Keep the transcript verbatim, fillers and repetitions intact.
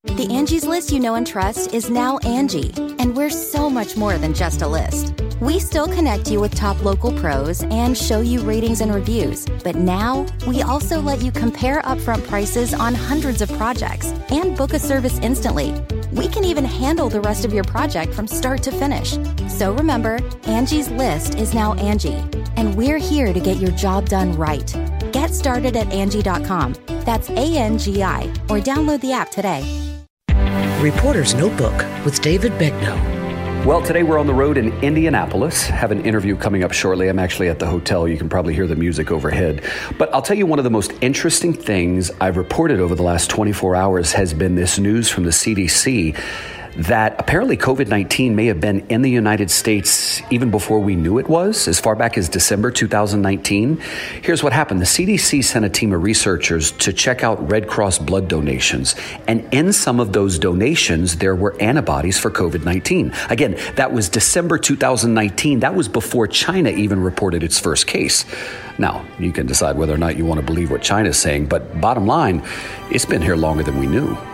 The Angie's List you know and trust is now Angie, and we're so much more than just a list. We still connect you with top local pros and show you ratings and reviews, but now we also let you compare upfront prices on hundreds of projects and book a service instantly. We can even handle the rest of your project from start to finish. So remember, Angie's List is now Angie, and we're here to get your job done right. Get started at Angie dot com. That's A N G I, or download the app today. Reporter's Notebook with David Begnaud. Well, today we're on the road in Indianapolis. Have an interview coming up shortly. I'm actually at the hotel. You can probably hear the music overhead. But I'll tell you, one of the most interesting things I've reported over the last twenty-four hours has been this news from the C D C that apparently COVID nineteen may have been in the United States even before we knew it was, as far back as December two thousand nineteen. Here's what happened. The C D C sent a team of researchers to check out Red Cross blood donations. And in some of those donations, there were antibodies for COVID nineteen. Again, that was December two thousand nineteen. That was before China even reported its first case. Now, you can decide whether or not you want to believe what China's saying, but bottom line, it's been here longer than we knew.